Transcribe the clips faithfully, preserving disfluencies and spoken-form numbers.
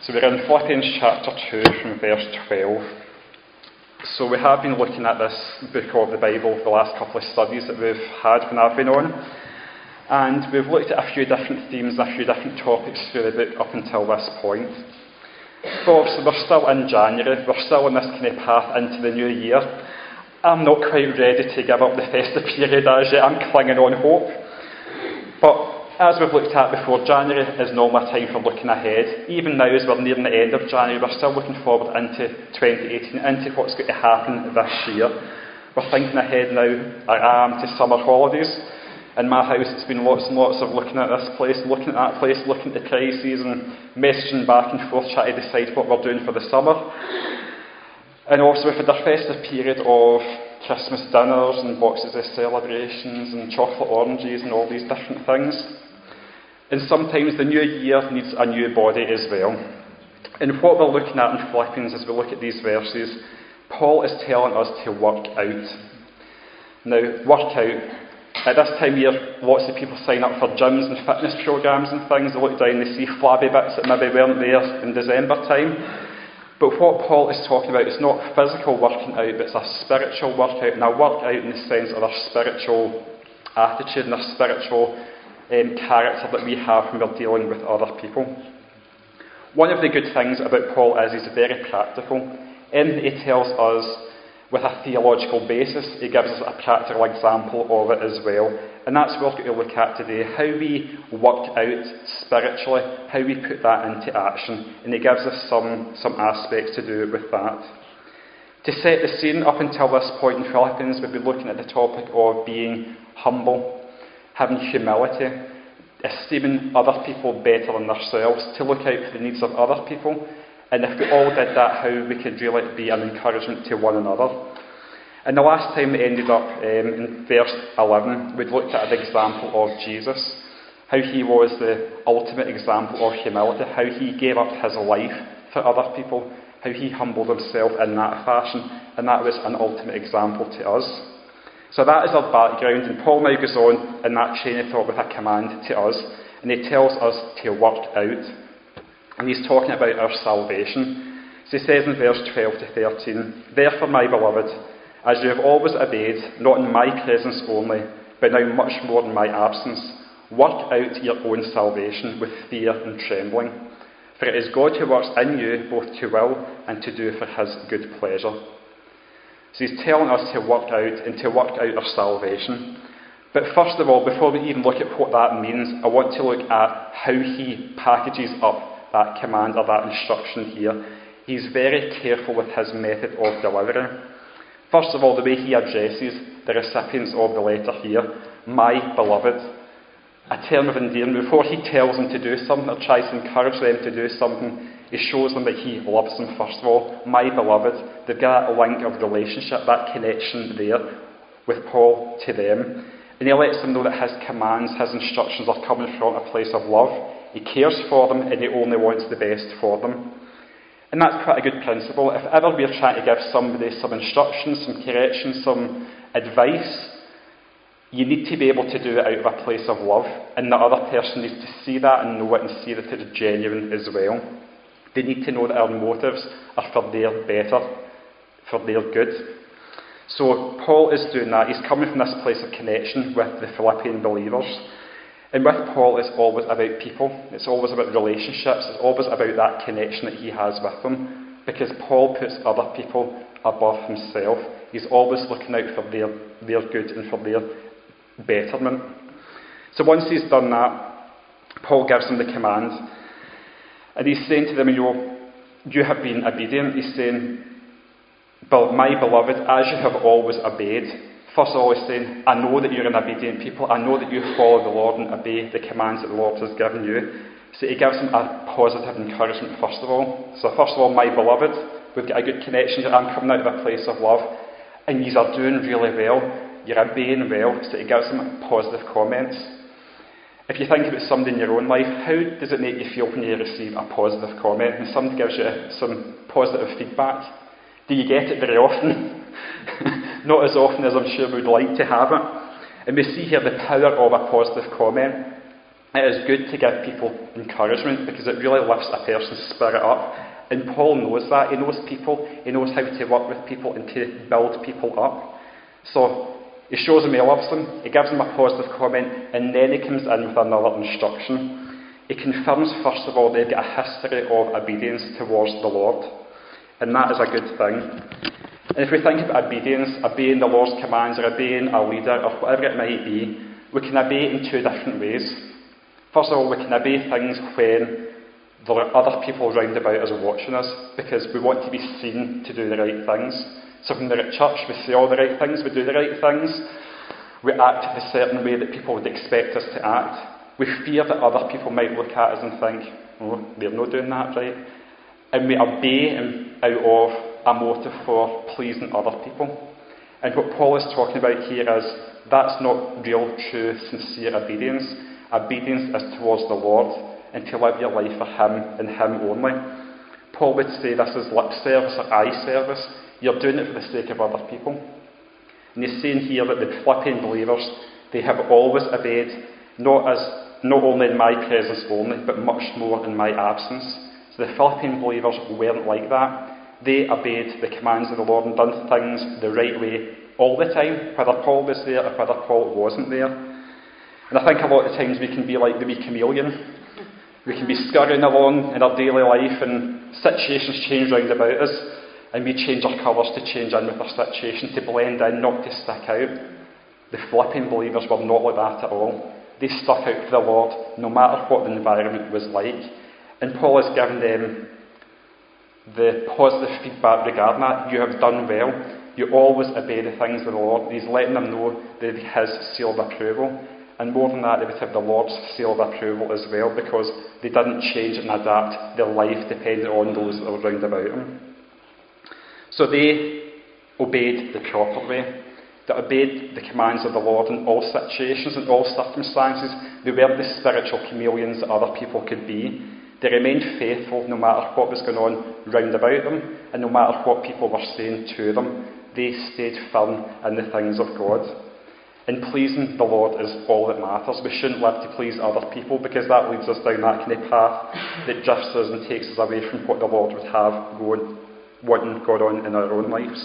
So we're in Philippians chapter two from verse twelve. So we have been looking at this book of the Bible for the last couple of studies that we've had when I've been on. And we've looked at a few different themes, a few different topics through the book up until this point. But obviously we're still in January, we're still on this kind of path into the new year. I'm not quite ready to give up the festive period as yet, I'm clinging on hope. But as we've looked at before, January is normally a time for looking ahead. Even now, as we're nearing the end of January, we're still looking forward into twenty eighteen, into what's going to happen this year. We're thinking ahead now, I am, to summer holidays. In my house, it's been lots and lots of looking at this place, looking at that place, looking at the prices and messaging back and forth, trying to decide what we're doing for the summer. And also we've had our festive period of Christmas dinners and boxes of celebrations and chocolate oranges and all these different things. And sometimes the new year needs a new body as well. And what we're looking at in Philippians as we look at these verses, Paul is telling us to work out. Now, work out. At this time of year, lots of people sign up for gyms and fitness programmes and things. They look down and they see flabby bits that maybe weren't there in December time. But what Paul is talking about is not physical working out, but it's a spiritual workout. And a workout in the sense of our spiritual attitude and our spiritual Um, character that we have when we're dealing with other people. One of the good things about Paul is he's very practical. In he tells us with a theological basis, he gives us a practical example of it as well. And that's what we're going to look at today, how we work out spiritually, how we put that into action. And he gives us some, some aspects to do with that. To set the scene, up until this point in Philippians, we've been looking at the topic of being humble, having humility, esteeming other people better than ourselves, to look out for the needs of other people, and if we all did that, how we could really be an encouragement to one another. And the last time we ended up um, in verse eleven, we'd looked at the example of Jesus, how he was the ultimate example of humility, how he gave up his life for other people, how he humbled himself in that fashion, and that was an ultimate example to us. So that is our background, and Paul now goes on in that chain of thought with a command to us, and he tells us to work out. And he's talking about our salvation. So he says in verse twelve to thirteen, "Therefore, my beloved, as you have always obeyed, not in my presence only, but now much more in my absence, work out your own salvation with fear and trembling. For it is God who works in you both to will and to do for his good pleasure." So he's telling us to work out and to work out our salvation. But first of all, before we even look at what that means, I want to look at how he packages up that command or that instruction here. He's very careful with his method of delivery. First of all, the way he addresses the recipients of the letter here, my beloved, a term of endearment. Before he tells them to do something or tries to encourage them to do something, he shows them that he loves them first of all. My beloved, they've got a link of relationship, that connection there with Paul to them. And he lets them know that his commands, his instructions are coming from a place of love. He cares for them and he only wants the best for them. And that's quite a good principle. If ever we're trying to give somebody some instructions, some correction, some advice, you need to be able to do it out of a place of love. And the other person needs to see that and know it and see that it's genuine as well. They need to know that our motives are for their better, for their good. So Paul is doing that. He's coming from this place of connection with the Philippian believers. And with Paul, it's always about people. It's always about relationships. It's always about that connection that he has with them. Because Paul puts other people above himself. He's always looking out for their, their good and for their betterment. So once he's done that, Paul gives them the command. And he's saying to them, you know, you have been obedient. He's saying, my beloved, as you have always obeyed. First of all, he's saying, I know that you're an obedient people. I know that you follow the Lord and obey the commands that the Lord has given you. So he gives them a positive encouragement, first of all. So first of all, my beloved, we've got a good connection here. I'm coming out of a place of love. And you are doing really well. You're obeying well. So he gives them positive comments. If you think about somebody in your own life, how does it make you feel when you receive a positive comment? When somebody gives you some positive feedback? Do you get it very often? Not as often as I'm sure we would like to have it. And we see here the power of a positive comment. It is good to give people encouragement because it really lifts a person's spirit up. And Paul knows that. He knows people. He knows how to work with people and to build people up. So he shows them he loves them. He gives them a positive comment. And then he comes in with another instruction. He confirms, first of all, they've got a history of obedience towards the Lord. And that is a good thing. And if we think about obedience, obeying the Lord's commands or obeying a leader or whatever it might be, we can obey in two different ways. First of all, we can obey things when there are other people round about us watching us because we want to be seen to do the right things. So when we're at church, we say all the right things, we do the right things. We act in a certain way that people would expect us to act. We fear that other people might look at us and think, oh, they're not doing that right. And we obey out of a motive for pleasing other people. And what Paul is talking about here is that's not real, true, sincere obedience. Obedience is towards the Lord and to live your life for Him and Him only. Paul would say this is lip service or eye service. You're doing it for the sake of other people. And he's saying here that the Philippian believers, they have always obeyed, not as not only in my presence only, but much more in my absence. So the Philippian believers weren't like that. They obeyed the commands of the Lord and done things the right way all the time, whether Paul was there or whether Paul wasn't there. And I think a lot of times we can be like the wee chameleon. We can be scurrying along in our daily life and situations change round about us and we change our colours to change in with our situation, to blend in, not to stick out. The Philippian believers were not like that at all. They stuck out for the Lord no matter what the environment was like. And Paul has given them the positive feedback regarding that. You have done well. You always obey the things of the Lord. He's letting them know that His seal of approval. And more than that, they would have the Lord's seal of approval as well, because they didn't change and adapt their life depending on those that were round about them. So they obeyed the proper way. They obeyed the commands of the Lord in all situations and all circumstances. They weren't the spiritual chameleons that other people could be. They remained faithful no matter what was going on round about them, and no matter what people were saying to them. They stayed firm in the things of God. And pleasing the Lord is all that matters. We shouldn't live to please other people, because that leads us down that kind of path that drifts us and takes us away from what the Lord would have going, wanting God on in our own lives.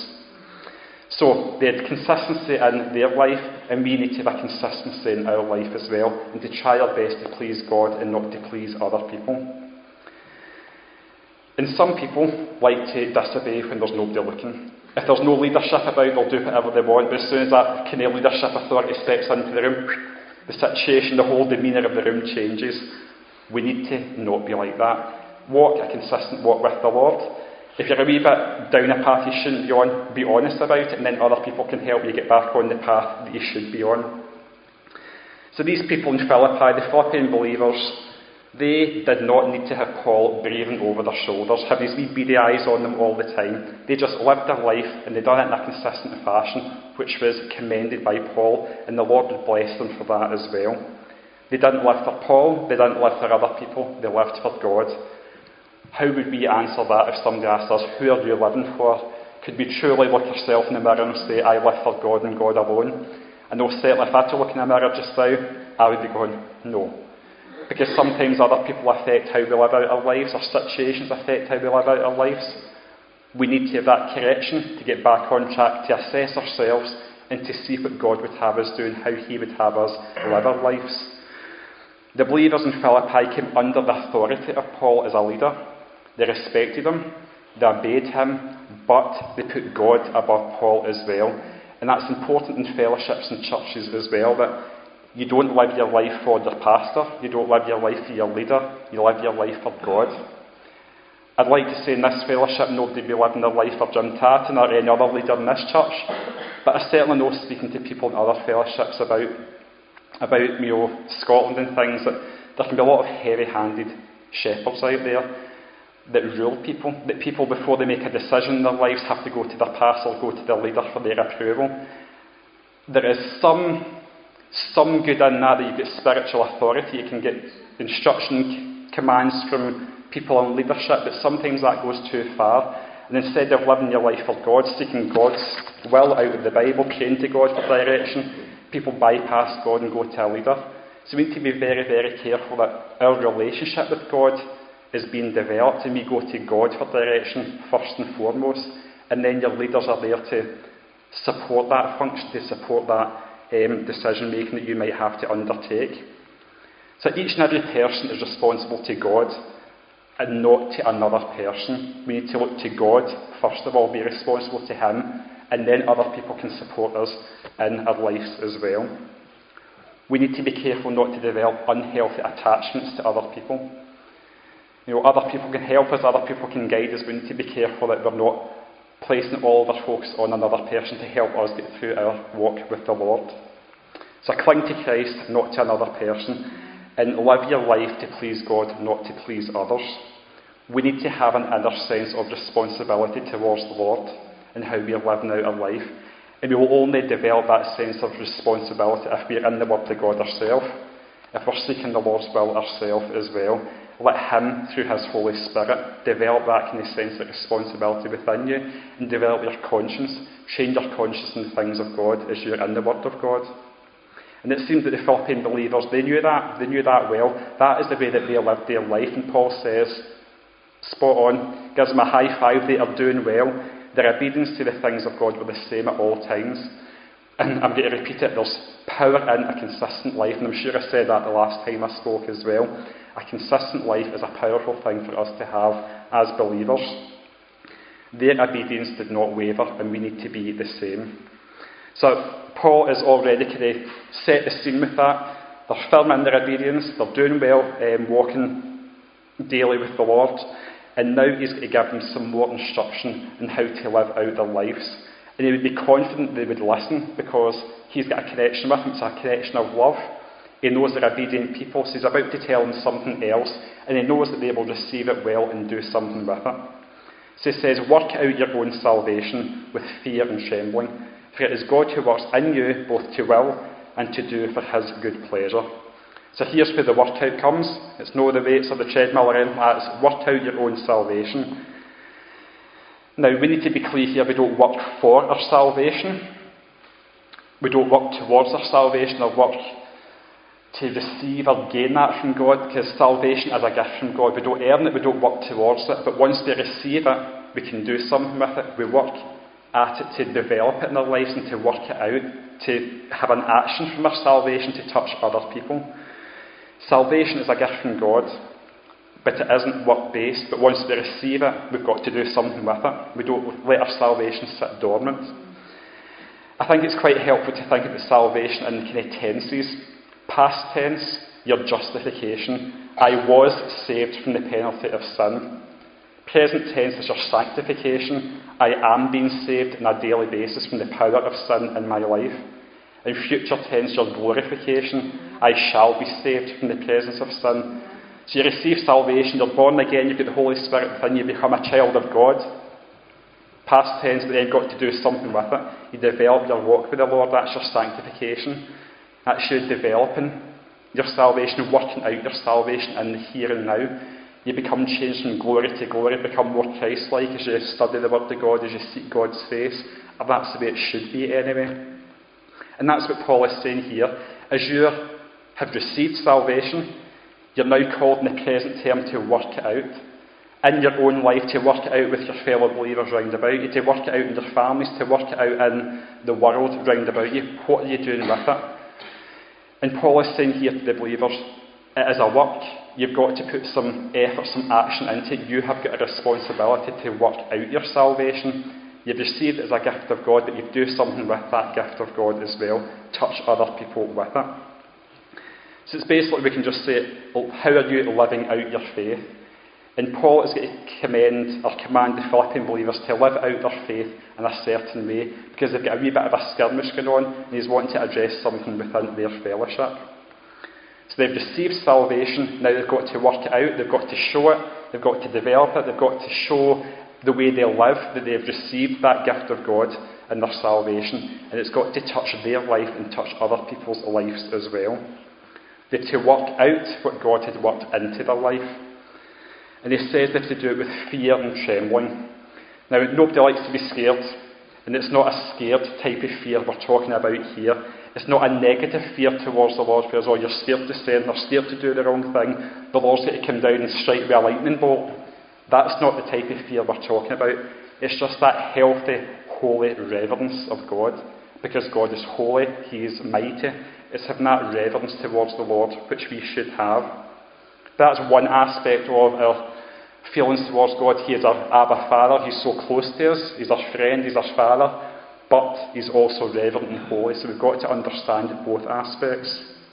So they had consistency in their life, and we need to have a consistency in our life as well, and to try our best to please God and not to please other people. And some people like to disobey when there's nobody looking. If there's no leadership about, they'll do whatever they want, but as soon as that kind of leadership authority steps into the room, the situation, the whole demeanour of the room changes. We need to not be like that. Walk a consistent walk with the Lord. If you're a wee bit down a path you shouldn't be on, be honest about it, and then other people can help you get back on the path that you should be on. So these people in Philippi, the Philippian believers, they did not need to have Paul breathing over their shoulders, have these wee beady eyes on them all the time. They just lived their life, and they done it in a consistent fashion, which was commended by Paul, and the Lord would bless them for that as well. They didn't live for Paul, they didn't live for other people, they lived for God. How would we answer that if somebody asked us, who are you living for? Could we truly look yourself in the mirror and say, I live for God and God alone? I know certainly if I had to look in the mirror just now, I would be going, no. Because sometimes other people affect how we live out our lives, or situations affect how we live out our lives. We need to have that correction to get back on track, to assess ourselves, and to see what God would have us do and how He would have us live our lives. The believers in Philippi came under the authority of Paul as a leader. They respected him, they obeyed him, but they put God above Paul as well. And that's important in fellowships and churches as well, that you don't live your life for your pastor, you don't live your life for your leader, you live your life for God. I'd like to say in this fellowship, nobody be living their life for Jim Tatton or any other leader in this church, but I certainly know, speaking to people in other fellowships about, about you know, Scotland and things, that there can be a lot of heavy-handed shepherds out there that rule people, that people, before they make a decision in their lives, have to go to their pastor, go to their leader for their approval. There is some some good in that, that you get spiritual authority, you can get instruction, commands from people in leadership, but sometimes that goes too far. And instead of living your life for God, seeking God's will out of the Bible, praying to God for direction, people bypass God and go to a leader. So we need to be very, very careful that our relationship with God is being developed and we go to God for direction first and foremost, and then your leaders are there to support that function, to support that um, decision making that you might have to undertake. So each and every person is responsible to God and not to another person. We need to look to God first of all, be responsible to Him, and then other people can support us in our lives as well. We need to be careful not to develop unhealthy attachments to other people. You know, other people can help us, other people can guide us. We need to be careful that we're not placing all of our focus on another person to help us get through our walk with the Lord. So cling to Christ, not to another person, and live your life to please God, not to please others. We need to have an inner sense of responsibility towards the Lord and how we are living out our life. And we will only develop that sense of responsibility if we are in the Word of God ourselves, if we're seeking the Lord's will ourselves as well. Let Him, through His Holy Spirit, develop that kind of sense of responsibility within you and develop your conscience, change your conscience in the things of God as you're in the Word of God. And it seems that the Philippian believers, they knew that, they knew that well. That is the way that they lived their life. And Paul says, spot on, gives them a high five, they are doing well. Their obedience to the things of God were the same at all times. And I'm going to repeat it, there's power in a consistent life, and I'm sure I said that the last time I spoke as well. A consistent life is a powerful thing for us to have as believers. Their obedience did not waver, and we need to be the same. So Paul is already kind of set the scene with that. They're firm in their obedience, they're doing well, um, walking daily with the Lord, and now he's going to give them some more instruction on how to live out their lives. And he would be confident they would listen because he's got a connection with them. It's a connection of love. He knows they're obedient people, so he's about to tell them something else, and he knows that they will receive it well and do something with it. So he says, work out your own salvation with fear and trembling, for it is God who works in you both to will and to do for His good pleasure. So here's where the workout comes. It's no the weights or the treadmill or anything like that. It's work out your own salvation. Now, we need to be clear here, we don't work for our salvation. We don't work towards our salvation or work to receive or gain that from God, because salvation is a gift from God. We don't earn it, we don't work towards it, but once we receive it, we can do something with it. We work at it to develop it in our lives and to work it out, to have an action from our salvation to touch other people. Salvation is a gift from God, but it isn't work-based. But once we receive it, we've got to do something with it. We don't let our salvation sit dormant. I think it's quite helpful to think about salvation in kind of tenses. Past tense, your justification. I was saved from the penalty of sin. Present tense is your sanctification. I am being saved on a daily basis from the power of sin in my life. In future tense, your glorification. I shall be saved from the presence of sin. So you receive salvation, you're born again, you've got the Holy Spirit within you, become a child of God. Past tense, but then you've got to do something with it. You develop your walk with the Lord, that's your sanctification. That's you developing your salvation, working out your salvation in the here and now. You become changed from glory to glory, become more Christ-like as you study the Word of God, as you seek God's face. And that's the way it should be anyway. And that's what Paul is saying here. As you have received salvation, you're now called in the present term to work it out. In your own life, to work it out with your fellow believers round about you, to work it out in your families, to work it out in the world round about you. What are you doing with it? And Paul is saying here to the believers, it is a work. You've got to put some effort, some action into it. You have got a responsibility to work out your salvation. You've received it as a gift of God, but you do something with that gift of God as well. Touch other people with it. So it's basically, we can just say, well, how are you living out your faith? And Paul is going to commend or command the Philippian believers to live out their faith in a certain way, because they've got a wee bit of a skirmish going on, and he's wanting to address something within their fellowship. So they've received salvation, now they've got to work it out, they've got to show it, they've got to develop it, they've got to show the way they live, that they've received that gift of God in their salvation, and it's got to touch their life and touch other people's lives as well. They're to work out what God had worked into their life. And he says that to do it with fear and trembling. Now, nobody likes to be scared. And it's not a scared type of fear we're talking about here. It's not a negative fear towards the Lord, whereas, oh, you're scared to sin, or scared to do the wrong thing, the Lord's going to come down and strike with a lightning bolt. That's not the type of fear we're talking about. It's just that healthy, holy reverence of God. Because God is holy, He is mighty. It's having that reverence towards the Lord, which we should have. That's one aspect of our feelings towards God. He is our Abba Father. He's so close to us. He's our friend. He's our Father. But He's also reverent and holy. So we've got to understand both aspects.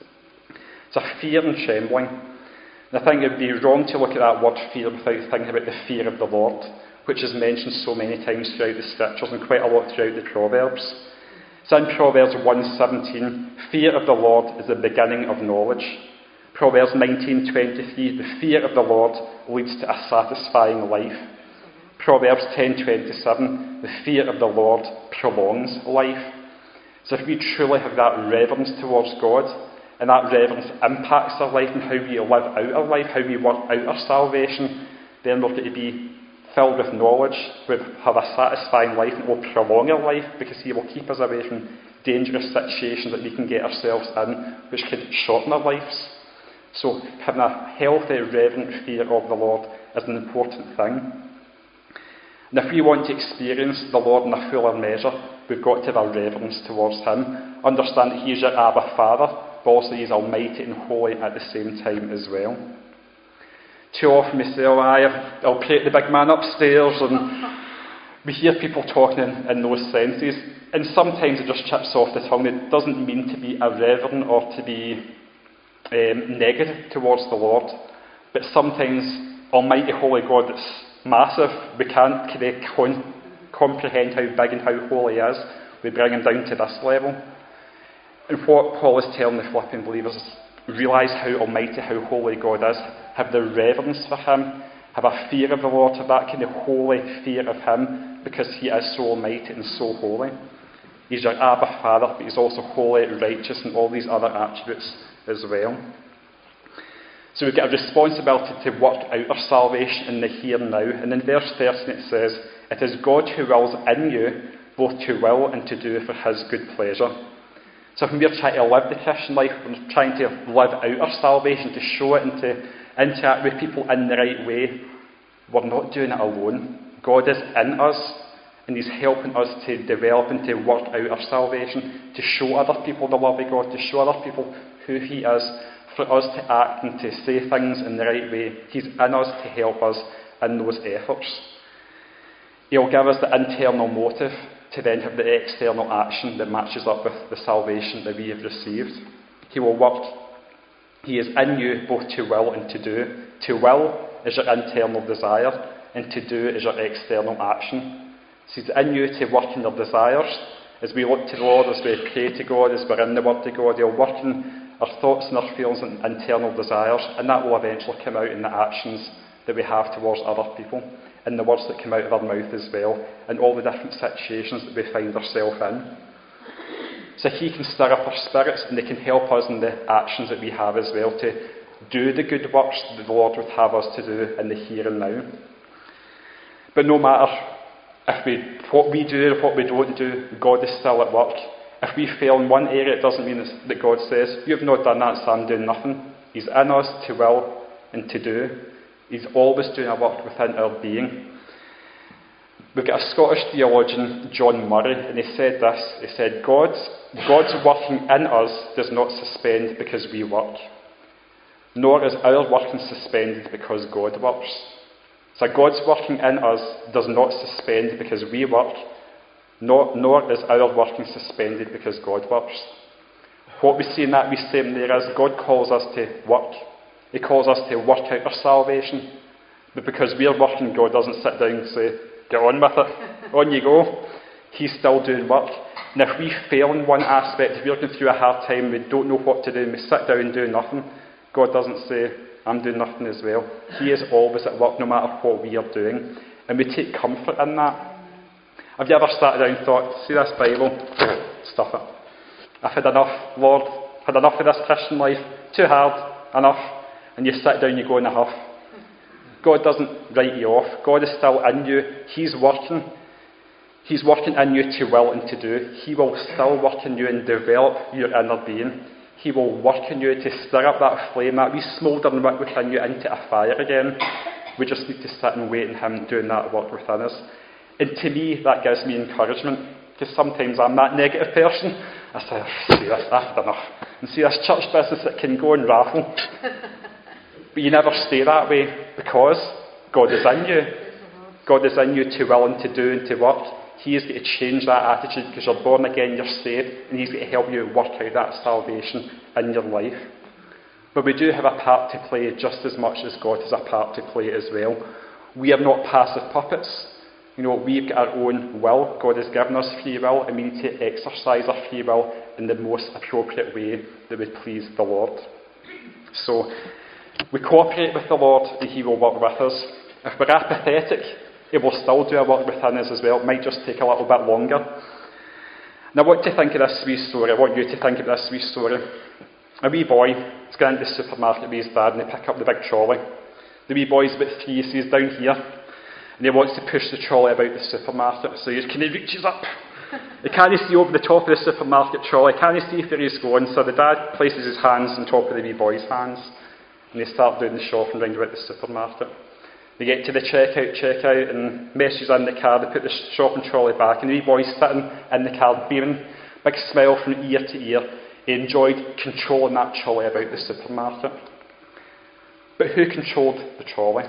It's a fear and trembling. And I think it would be wrong to look at that word fear without thinking about the fear of the Lord, which is mentioned so many times throughout the Scriptures and quite a lot throughout the Proverbs. So in Proverbs one seventeen, fear of the Lord is the beginning of knowledge. Proverbs nineteen twenty-three, the fear of the Lord leads to a satisfying life. Proverbs ten twenty-seven, the fear of the Lord prolongs life. So if we truly have that reverence towards God, and that reverence impacts our life and how we live out our life, how we work out our salvation, then we're going to be filled with knowledge, we'll have a satisfying life, and will prolong our life because He will keep us away from dangerous situations that we can get ourselves in, which could shorten our lives. So having a healthy, reverent fear of the Lord is an important thing. And if we want to experience the Lord in a fuller measure, we've got to have a reverence towards Him. Understand that He is your Abba Father, but also He is almighty and holy at the same time as well. Too often we say, oh, I, I'll pray to the big man upstairs, and we hear people talking in, in those senses, and sometimes it just chips off the tongue. It doesn't mean to be irreverent or to be um, negative towards the Lord, but sometimes Almighty Holy God, that's massive, we can't con- comprehend how big and how holy He is. We bring Him down to this level. And what Paul is telling the Philippian believers is, realise how almighty, how holy God is. Have the reverence for Him. Have a fear of the Lord. Have that kind of holy fear of Him, because He is so almighty and so holy. He's your Abba Father, but He's also holy, righteous, and all these other attributes as well. So we've got a responsibility to work out our salvation in the here and now. And in verse thirteen it says, it is God who wills in you both to will and to do for His good pleasure. So when we're trying to live the Christian life, we're trying to live out our salvation, to show it and to interact with people in the right way, we're not doing it alone. God is in us, and He's helping us to develop and to work out our salvation, to show other people the love of God, to show other people who He is, for us to act and to say things in the right way. He's in us to help us in those efforts. He'll give us the internal motive to then have the external action that matches up with the salvation that we have received. He will work. He is in you both to will and to do. To will is your internal desire, and to do is your external action. So He's in you to work in your desires. As we look to the Lord, as we pray to God, as we're in the Word of God, He'll work in our thoughts and our feelings and internal desires, and that will eventually come out in the actions that we have towards other people, and the words that come out of our mouth as well, and all the different situations that we find ourselves in. So He can stir up our spirits, and they can help us in the actions that we have as well, to do the good works that the Lord would have us to do in the here and now. But no matter if we, what we do or what we don't do, God is still at work. If we fail in one area, it doesn't mean that God says, you've not done that, so I'm doing nothing. He's in us to will and to do. He's always doing a work within our being. We've got a Scottish theologian, John Murray, and he said this. He said, God's, God's working in us does not suspend because we work, nor is our working suspended because God works. So God's working in us does not suspend because we work, nor, nor is our working suspended because God works. What we see in that we statement there is God calls us to work. He calls us to work out our salvation. But because we're working, God doesn't sit down and say, get on with it, on you go. He's still doing work. And if we fail in one aspect, if we're going through a hard time, we don't know what to do, and we sit down and do nothing, God doesn't say, I'm doing nothing as well. He is always at work, no matter what we are doing. And we take comfort in that. Have you ever sat down and thought, see this Bible? Stuff it. I've had enough, Lord. I've had enough of this Christian life. Too hard. Enough. And you sit down and you go in a huff. God doesn't write you off. God is still in you. He's working. He's working in you to will and to do. He will still work in you and develop your inner being. He will work in you to stir up that flame, that wee smouldering wick within you into a fire again. We just need to sit and wait on him doing that work within us. And to me, that gives me encouragement, because sometimes I'm that negative person. I say, oh, see this, I've enough. And see this church business that can go and raffle. But you never stay that way, because God is in you. God is in you to will and to do and to work. He is going to change that attitude, because you're born again, you're saved, and he's going to help you work out that salvation in your life. But we do have a part to play just as much as God has a part to play as well. We are not passive puppets. You know, we've got our own will. God has given us free will, and we need to exercise our free will in the most appropriate way that would please the Lord. So, we cooperate with the Lord, and he will work with us. If we're apathetic, he will still do a work within us as well. It might just take a little bit longer. And I want to think of this wee story. I want you to think of this wee story. A wee boy is going into the supermarket with his dad, and they pick up the big trolley. The wee boy's about three, so he's down here, and he wants to push the trolley about the supermarket. So he kind of reaches up. He can't see over the top of the supermarket trolley. He can't see where he's going. So the dad places his hands on top of the wee boy's hands, and they start doing the shopping round about the supermarket. They get to the checkout, checkout, and messages in the car. They put the shopping trolley back, and the wee boy's sitting in the car, beaming, big smile from ear to ear. He enjoyed controlling that trolley about the supermarket. But who controlled the trolley?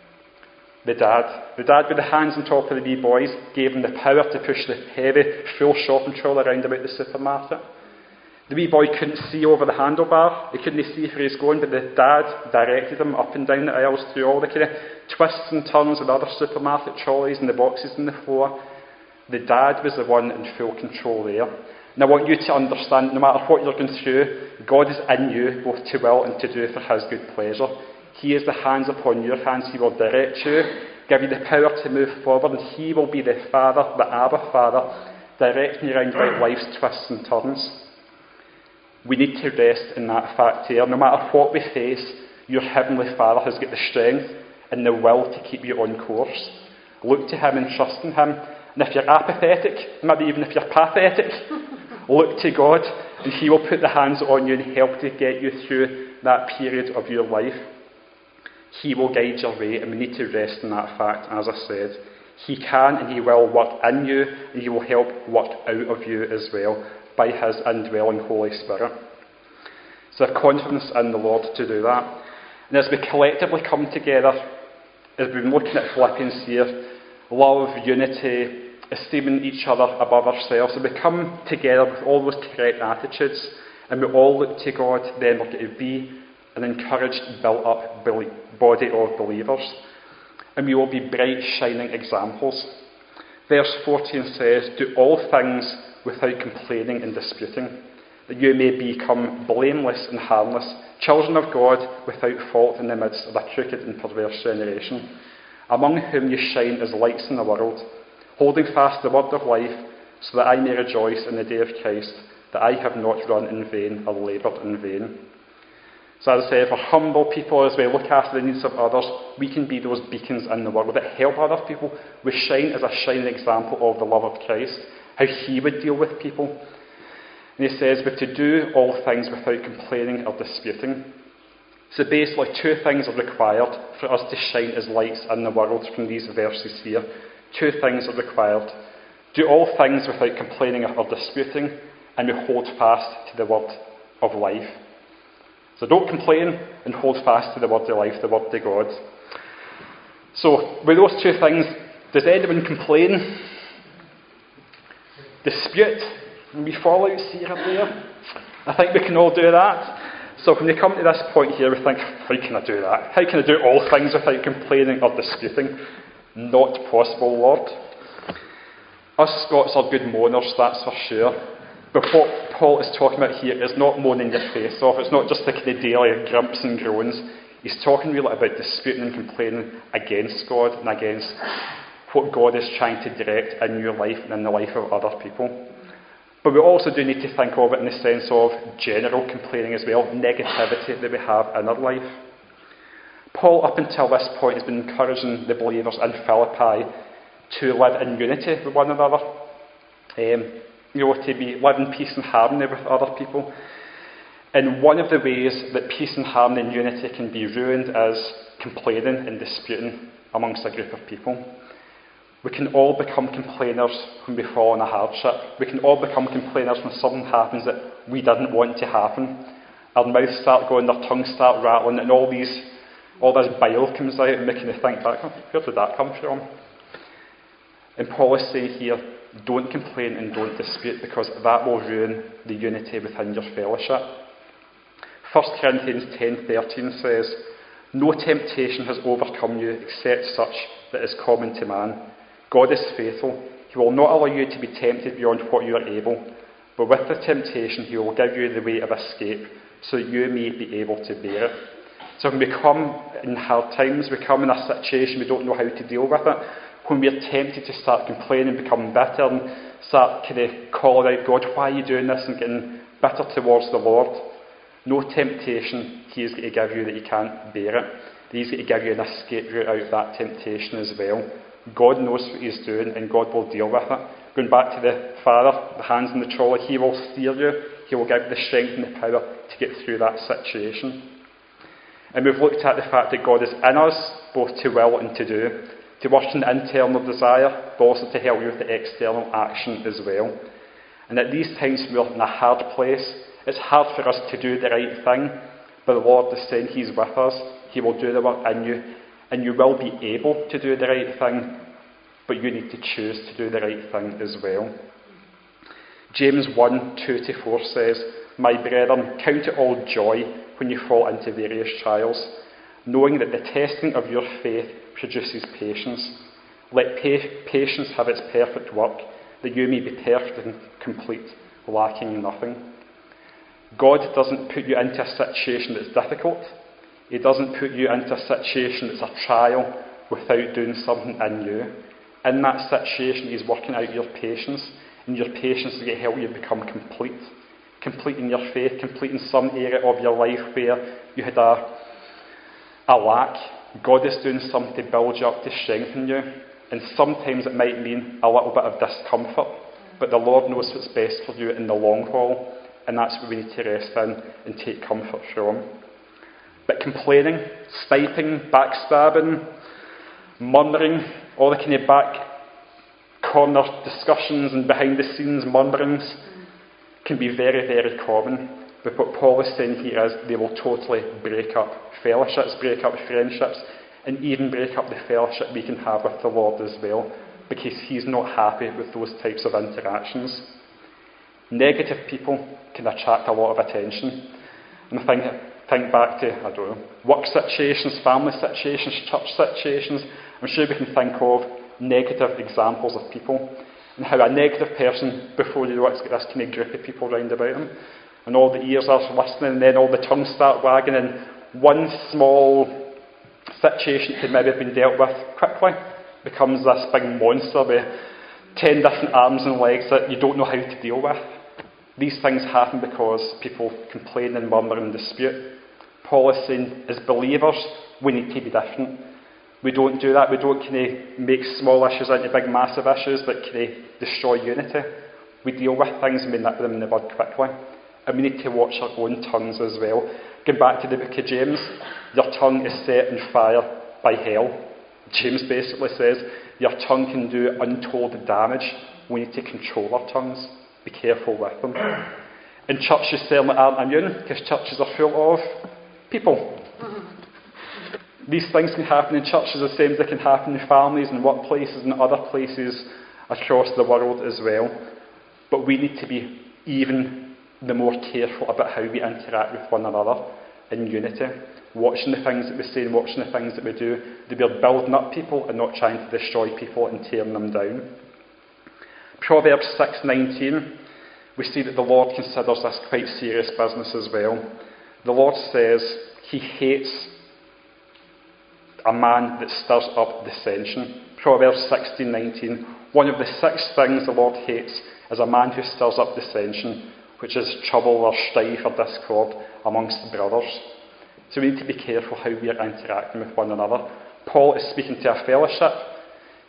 The dad. The dad with the hands on top of the wee boys gave him the power to push the heavy, full shopping trolley around about the supermarket. The wee boy couldn't see over the handlebar. He couldn't see where he was going, but the dad directed him up and down the aisles through all the kind of twists and turns of the other supermarket trolleys and the boxes on the floor. The dad was the one in full control there. And I want you to understand, no matter what you're going through, God is in you, both to will and to do for his good pleasure. He has the hands upon your hands. He will direct you, give you the power to move forward, and he will be the Father, the Abba Father, directing you around about life's twists and turns. We need to rest in that fact here. No matter what we face, your Heavenly Father has got the strength and the will to keep you on course. Look to him and trust in him. And if you're apathetic, maybe even if you're pathetic, look to God, and he will put the hands on you and help to get you through that period of your life. He will guide your way, and we need to rest in that fact, as I said. He can and he will work in you, and he will help work out of you as well, by his indwelling Holy Spirit. So have confidence in the Lord to do that. And as we collectively come together, as we've been looking at Philippians here, love, unity, esteeming each other above ourselves, so we come together with all those correct attitudes, and we all look to God, then we're going to be an encouraged, built-up body of believers. And we will be bright, shining examples. Verse fourteen says, do all things without complaining and disputing, that you may become blameless and harmless, children of God without fault in the midst of a crooked and perverse generation, among whom you shine as lights in the world, holding fast the word of life, so that I may rejoice in the day of Christ, that I have not run in vain or laboured in vain. So as I say, if we're humble people, as we look after the needs of others, we can be those beacons in the world that help other people. We shine as a shining example of the love of Christ, how he would deal with people. And he says, but to do all things without complaining or disputing. So basically two things are required for us to shine as lights in the world from these verses here. Two things are required. Do all things without complaining or disputing, and we hold fast to the word of life. So don't complain and hold fast to the word of life, the word of God. So with those two things, does anyone complain? Dispute? And we fall out here or there? I think we can all do that. So when we come to this point here, we think, how can I do that? How can I do all things without complaining or disputing? Not possible, Lord. Us Scots are good moaners, that's for sure. But what Paul is talking about here is not moaning your face off. It's not just the kind of daily grumps and groans. He's talking really about disputing and complaining against God and against what God is trying to direct in your life and in the life of other people. But we also do need to think of it in the sense of general complaining as well, negativity that we have in our life. Paul, up until this point, has been encouraging the believers in Philippi to live in unity with one another, um, you know, to be live in peace and harmony with other people. And one of the ways that peace and harmony and unity can be ruined is complaining and disputing amongst a group of people. We can all become complainers when we fall in a hardship. We can all become complainers when something happens that we didn't want to happen. Our mouths start going, our tongues start rattling, and all these, all this bile comes out, and we kind of think back, where did that come from? And Paul is saying here, don't complain and don't dispute, because that will ruin the unity within your fellowship. First Corinthians ten thirteen says, no temptation has overcome you except such that is common to man. God is faithful. He will not allow you to be tempted beyond what you are able, but with the temptation he will give you the way of escape, so that you may be able to bear it. So when we come in hard times, we come in a situation we don't know how to deal with it, when we are tempted to start complaining, becoming bitter, and start kind of calling out, God, why are you doing this, and getting bitter towards the Lord, no temptation he is going to give you that you can't bear it. He's going to give you an escape route out of that temptation as well. God knows what he's doing, and God will deal with it. Going back to the father, the hands in the trolley, he will steer you. He will give you the strength and the power to get through that situation. And we've looked at the fact that God is in us, both to will and to do, to work in the internal desire, but also to help you with the external action as well. And at these times when we're in a hard place, it's hard for us to do the right thing, but the Lord is saying he's with us. He will do the work in you, and you will be able to do the right thing, but you need to choose to do the right thing as well. James one, two to four says, my brethren, count it all joy when you fall into various trials, knowing that the testing of your faith produces patience. Let pa- patience have its perfect work, that you may be perfect and complete, lacking nothing. God doesn't put you into a situation that's difficult. He doesn't put you into a situation that's a trial without doing something in you. In that situation, he's working out your patience, and your patience is going to help you become complete. Complete in your faith, complete in some area of your life where you had a, a lack. God is doing something to build you up, to strengthen you. And sometimes it might mean a little bit of discomfort, but the Lord knows what's best for you in the long haul, and that's what we need to rest in and take comfort from. But complaining, sniping, backstabbing, murmuring, all the kind of back corner discussions and behind the scenes murmurings can be very, very common. But what Paul is saying here is they will totally break up fellowships, break up friendships, and even break up the fellowship we can have with the Lord as well, because he's not happy with those types of interactions. Negative people can attract a lot of attention. And I think, think back to, I don't know, work situations, family situations, church situations. I'm sure we can think of negative examples of people, and how a negative person, before you know it, has got this kind of group of people round about them, and all the ears are listening, and then all the tongues start wagging, and one small situation that could maybe have been dealt with quickly becomes this big monster with ten different arms and legs that you don't know how to deal with. These things happen because people complain and murmur and dispute. Paul is saying, as believers, we need to be different. We don't do that. We don't kind of make small issues into big, massive issues that kind of destroy unity. We deal with things and we nip them in the bud quickly. And we need to watch our own tongues as well. Going back to the book of James, your tongue is set on fire by hell. James basically says, your tongue can do untold damage. We need to control our tongues. Be careful with them. And churches certainly aren't immune, because churches are full of people. These things can happen in churches the same as they can happen in families and workplaces and other places across the world as well. But we need to be even the more careful about how we interact with one another in unity, watching the things that we say and watching the things that we do, that we're building up people and not trying to destroy people and tearing them down. Proverbs six nineteen, we see that the Lord considers this quite serious business as well. The Lord says he hates a man that stirs up dissension. Proverbs sixteen nineteen, one of the six things the Lord hates is a man who stirs up dissension, which is trouble or strife or discord amongst brothers. So we need to be careful how we are interacting with one another. Paul is speaking to a fellowship.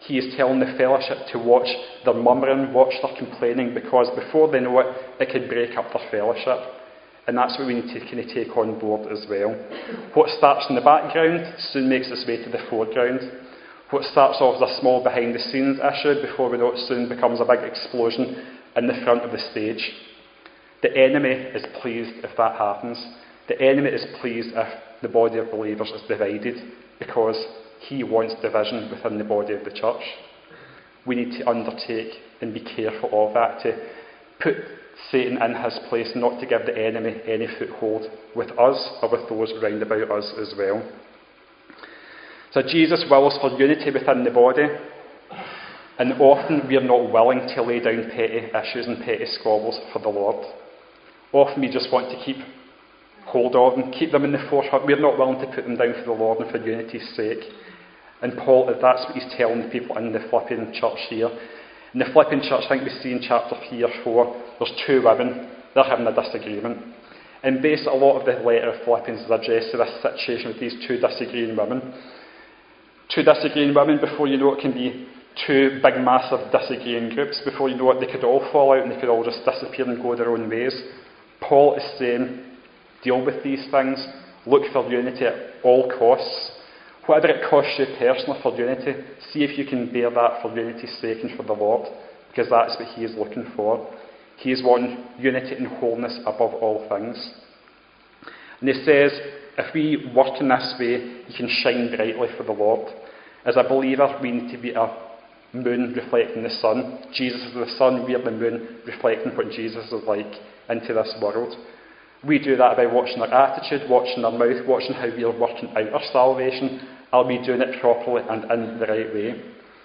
He is telling the fellowship to watch their murmuring, watch their complaining, because before they know it, it could break up their fellowship. And that's what we need to kind of take on board as well. What starts in the background soon makes its way to the foreground. What starts off as a small behind-the-scenes issue, before we know it, soon becomes a big explosion in the front of the stage. The enemy is pleased if that happens. The enemy is pleased if the body of believers is divided, because he wants division within the body of the church. We need to undertake and be careful of that, to put Satan in his place, not to give the enemy any foothold with us or with those round about us as well. So Jesus wills for unity within the body, and often we are not willing to lay down petty issues and petty squabbles for the Lord. Often we just want to keep hold of them, keep them in the forefront. We're not willing to put them down for the Lord and for unity's sake. And Paul, that's what he's telling the people in the Philippian church here. In the Philippian church, I think we see in chapter three or four, there's two women, they're having a disagreement. And basically a lot of the letter of Philippians is addressed to this situation with these two disagreeing women. Two disagreeing women, before you know it, can be two big, massive disagreeing groups. Before you know it, they could all fall out and they could all just disappear and go their own ways. Paul is saying, deal with these things, look for unity at all costs. Whatever it costs you personally for unity, see if you can bear that for unity's sake and for the Lord, because that's what he is looking for. He is wanting unity and wholeness above all things. And he says, if we work in this way, you can shine brightly for the Lord. As a believer, we need to be a moon reflecting the sun. Jesus is the sun, we are the moon reflecting what Jesus is like into this world. We do that by watching our attitude, watching our mouth, watching how we are working out our salvation. Are we doing it properly and in the right way?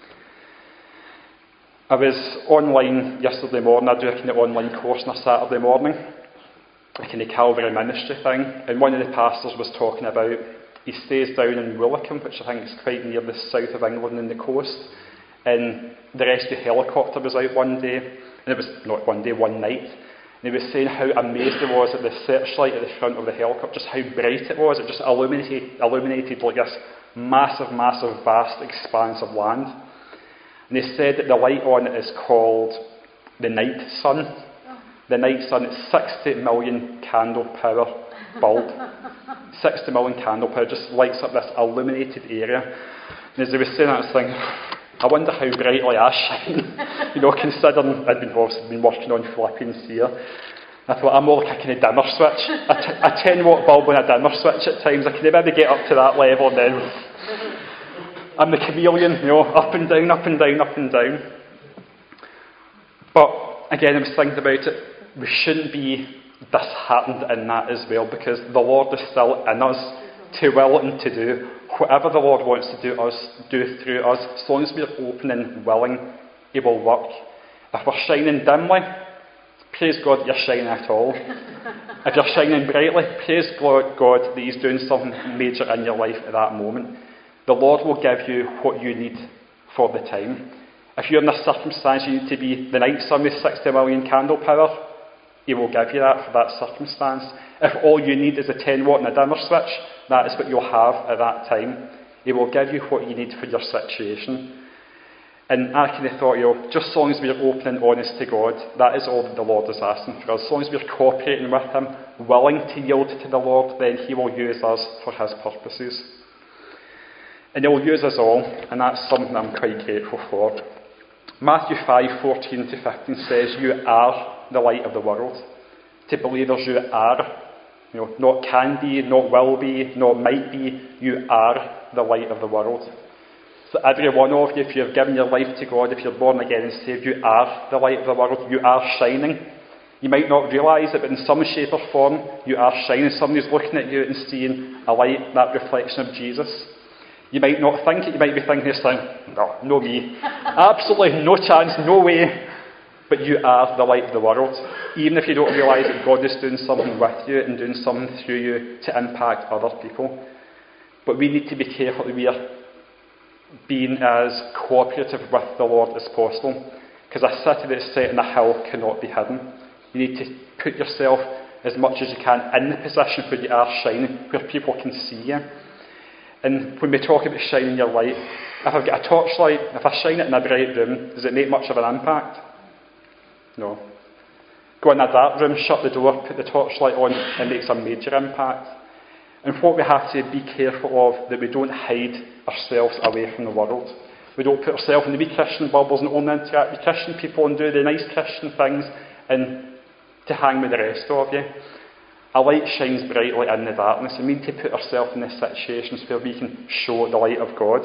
I was online yesterday morning. I do a kind of online course on a Saturday morning, a kind of Calvary ministry thing, and one of the pastors was talking about, he stays down in Woolacombe, which I think is quite near the south of England and the coast, and the rescue helicopter was out one day, and it was not one day, one night. And he was saying how amazed he was at the searchlight at the front of the helicopter, just how bright it was. It just illuminated, illuminated like this massive, massive, vast expanse of land. And he said that the light on it is called the night sun. The night sun, it's sixty million candle power bulb. sixty million candle power, just lights up this illuminated area. And as he was saying that, I was thinking, I wonder how brightly I shine, you know, considering I'd been, obviously been working on Philippians here. I thought, I'm more like a kind of dimmer switch, a, t- a ten watt bulb and a dimmer switch at times. I can maybe get up to that level and then I'm the chameleon, you know, up and down, up and down, up and down. But again, I was thinking about it, we shouldn't be disheartened in that as well, because the Lord is still in us to will and to do whatever the Lord wants to do us, do through us. As long as we're open and willing, He will work. If we're shining dimly, praise God that you're shining at all. If you're shining brightly, praise God that He's doing something major in your life at that moment. The Lord will give you what you need for the time. If you're in a circumstance you need to be the night sun with sixty million candle power, He will give you that for that circumstance. If all you need is a ten watt and a dimmer switch, that is what you'll have at that time. He will give you what you need for your situation. And I kind of thought, you know, just as long as we're open and honest to God, that is all that the Lord is asking for us. As long as we're cooperating with Him, willing to yield to the Lord, then He will use us for His purposes. And He will use us all, and that's something I'm quite grateful for. Matthew five, fourteen to fifteen says, you are the light of the world. To believers, you are. You know, not can be, not will be, not might be. You are the light of the world. So every one of you, if you have given your life to God, if you're born again and saved, you are the light of the world. You are shining. You might not realise it, but in some shape or form, you are shining. Somebody's looking at you and seeing a light, that reflection of Jesus. You might not think it. You might be thinking this thing, no, no me. Absolutely no chance, no way. But you are the light of the world. Even if you don't realise that God is doing something with you and doing something through you to impact other people. But we need to be careful that we are being as cooperative with the Lord as possible. Because a city that's set on a hill cannot be hidden. You need to put yourself as much as you can in the position where you are shining, where people can see you. And when we talk about shining your light, if I've got a torchlight, if I shine it in a bright room, does it make much of an impact? No. Go in a dark room, shut the door, put the torchlight on, it makes a major impact. And what we have to be careful of, that we don't hide ourselves away from the world. We don't put ourselves in the wee Christian bubbles and only interact with Christian people and do the nice Christian things and to hang with the rest of you. A light shines brightly in the darkness, and we need to put ourselves in these situations where we can show the light of God.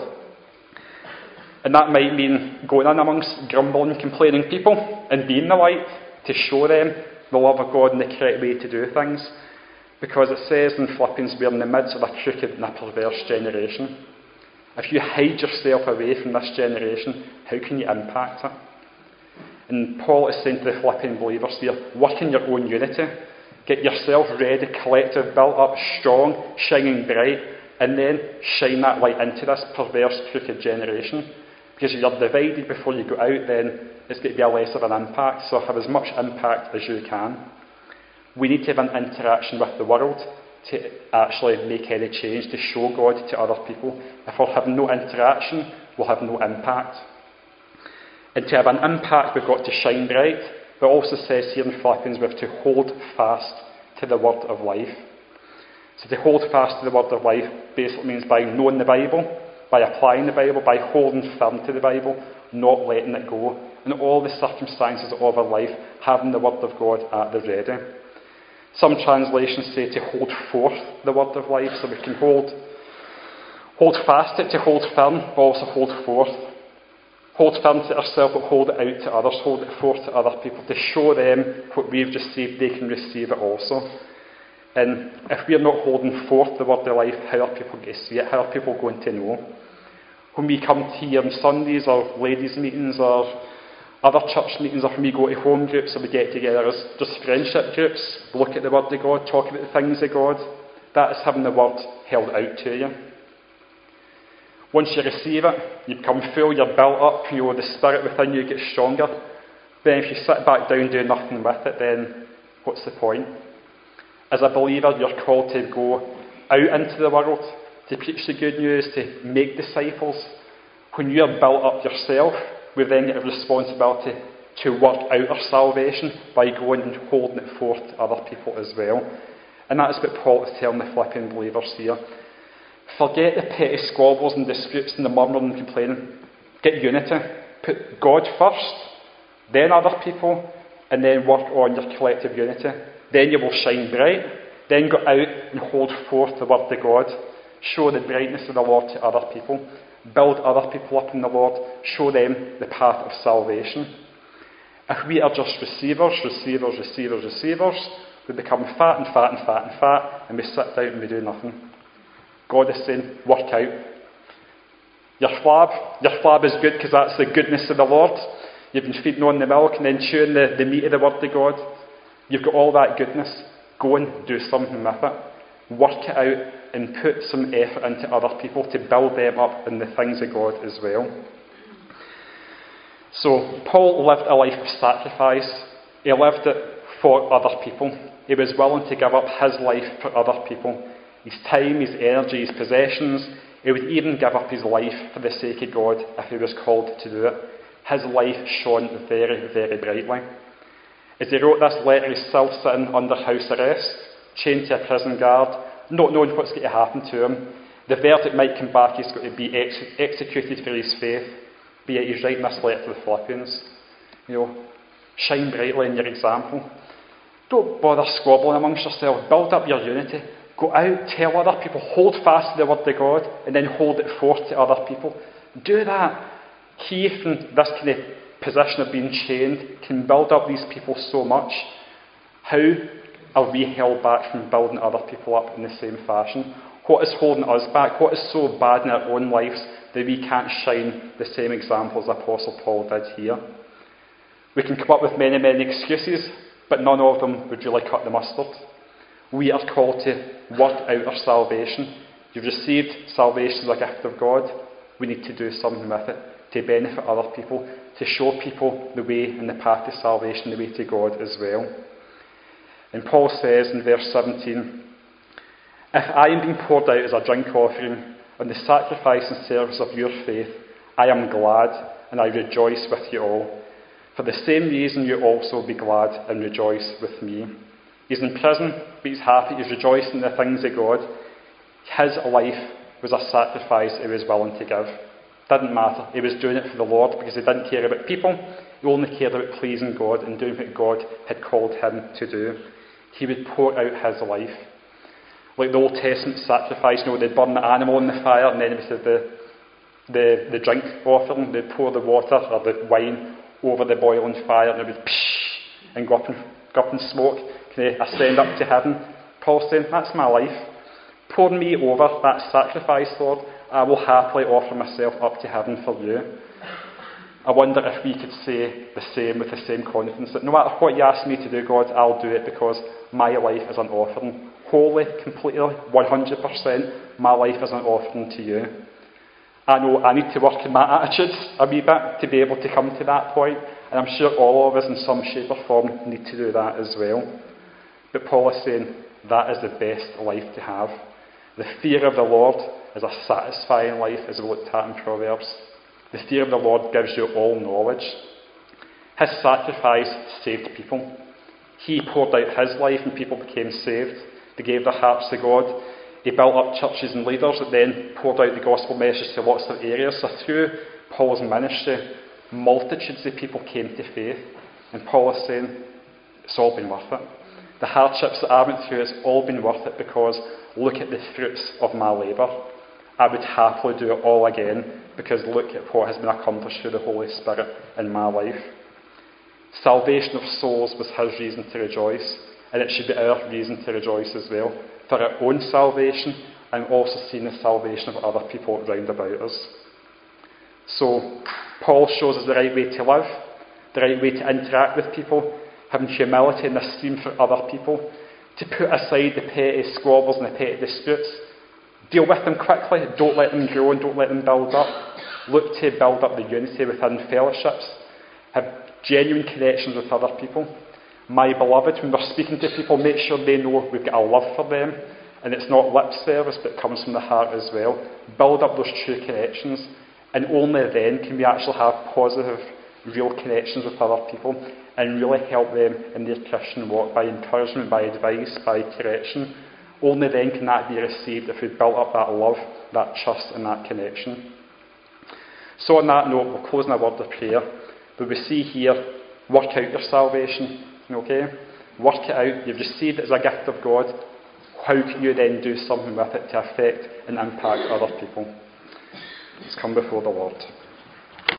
And that might mean going in amongst grumbling, complaining people and being the light to show them the love of God and the correct way to do things. Because it says in Philippians, we're in the midst of a crooked and a perverse generation. If you hide yourself away from this generation, how can you impact it? And Paul is saying to the Philippian believers here, work in your own unity. Get yourself ready, collective, built up, strong, shining bright, and then shine that light into this perverse, crooked generation. Because if you're divided before you go out, then it's going to be a less of an impact. So have as much impact as you can. We need to have an interaction with the world to actually make any change, to show God to other people. If we're having no interaction, we'll have no impact. And to have an impact, we've got to shine bright. But it also says here in Philippians, we have to hold fast to the word of life. So to hold fast to the word of life basically means by knowing the Bible, by applying the Bible, by holding firm to the Bible, not letting it go. In all the circumstances of our life, having the word of God at the ready. Some translations say to hold forth the word of life, so we can hold, hold fast it to hold firm, but also hold forth. Hold firm to ourselves, but hold it out to others, hold it forth to other people, to show them what we've received, they can receive it also. And if we're not holding forth the word of life, how are people going to see it? How are people going to know? When we come here on Sundays, or ladies' meetings, or other church meetings, or when we go to home groups, or we get together as just friendship groups, look at the word of God, talk about the things of God, that is having the word held out to you. Once you receive it, you become full, you're built up, you know, the spirit within you gets stronger. Then if you sit back down and do nothing with it, then what's the point? As a believer, you're called to go out into the world, to preach the good news, to make disciples. When you're built up yourself, we then get a responsibility to work out our salvation by going and holding it forth to other people as well. And that is what Paul is telling the Philippian believers here. Forget the petty squabbles and disputes and the murmuring and complaining. Get unity. Put God first, then other people, and then work on your collective unity. Then you will shine bright. Then go out and hold forth the word of God. Show the brightness of the Lord to other people. Build other people up in the Lord. Show them the path of salvation. If we are just receivers, receivers, receivers, receivers, we become fat and fat and fat and fat, and we sit down and we do nothing. God is saying, work out. Your flab, your flab is good because that's the goodness of the Lord. You've been feeding on the milk and then chewing the, the meat of the word of God. You've got all that goodness. Go and do something with it. Work it out and put some effort into other people to build them up in the things of God as well. So, Paul lived a life of sacrifice. He lived it for other people. He was willing to give up his life for other people. His time, his energy, his possessions. He would even give up his life for the sake of God if he was called to do it. His life shone very, very brightly. As he wrote this letter, he's still sitting under house arrest, chained to a prison guard, not knowing what's going to happen to him. The verdict might come back, he's going to be ex- executed for his faith. But yet he's writing this letter to the Philippians. You know, shine brightly in your example. Don't bother squabbling amongst yourselves. Build up your unity. Go out, tell other people, hold fast to the word of God, and then hold it forth to other people. Do that. He, from this kind of position of being chained, can build up these people so much. How are we held back from building other people up in the same fashion? What is holding us back? What is so bad in our own lives that we can't shine the same example as Apostle Paul did here? We can come up with many, many excuses, but none of them would really cut the mustard. We are called to work out our salvation. You've received salvation as a gift of God. We need to do something with it to benefit other people, to show people the way and the path to salvation, the way to God as well. And Paul says in verse seventeen, if I am being poured out as a drink offering, on the sacrifice and service of your faith, I am glad and I rejoice with you all. For the same reason you also be glad and rejoice with me. He's in prison, but he's happy, he's rejoicing in the things of God. His life was a sacrifice he was willing to give. Didn't matter. He was doing it for the Lord because he didn't care about people. He only cared about pleasing God and doing what God had called him to do. He would pour out his life. Like the Old Testament sacrifice, you know, they'd burn the animal in the fire and then it was the, the, the drink offering. They'd pour the water or the wine over the boiling fire and it would psh and go up in, go up in smoke. Can they ascend up to heaven? Paul's saying, that's my life. Pour me over that sacrifice, Lord. I will happily offer myself up to heaven for you. I wonder if we could say the same with the same confidence, that no matter what you ask me to do, God, I'll do it because my life is an offering. Wholly, completely, one hundred percent, my life is an offering to you. I know I need to work on my attitudes a wee bit to be able to come to that point, and I'm sure all of us in some shape or form need to do that as well. But Paul is saying that is the best life to have. The fear of the Lord is a satisfying life, as we looked at in Proverbs. The fear of the Lord gives you all knowledge. His sacrifice saved people. He poured out his life and people became saved. They gave their hearts to God. He built up churches and leaders that then poured out the gospel message to lots of areas. So through Paul's ministry, multitudes of people came to faith. And Paul is saying, it's all been worth it. The hardships that I went through, it's all been worth it because look at the fruits of my labour. I would happily do it all again because look at what has been accomplished through the Holy Spirit in my life. Salvation of souls was his reason to rejoice, and it should be our reason to rejoice as well, for our own salvation and also seeing the salvation of other people round about us. So, Paul shows us the right way to live, the right way to interact with people, having humility and esteem for other people, to put aside the petty squabbles and the petty disputes. Deal with them quickly, don't let them grow and don't let them build up. Look to build up the unity within fellowships. Have genuine connections with other people. My beloved, when we're speaking to people, make sure they know we've got a love for them and it's not lip service but it comes from the heart as well. Build up those true connections, and only then can we actually have positive, real connections with other people and really help them in their Christian walk by encouragement, by advice, by correction. Only then can that be received if we've built up that love, that trust and that connection. So on that note, we'll close in a word of prayer. But we see here, work out your salvation, okay? Work it out. You've received it as a gift of God. How can you then do something with it to affect and impact other people? Let's come before the Lord.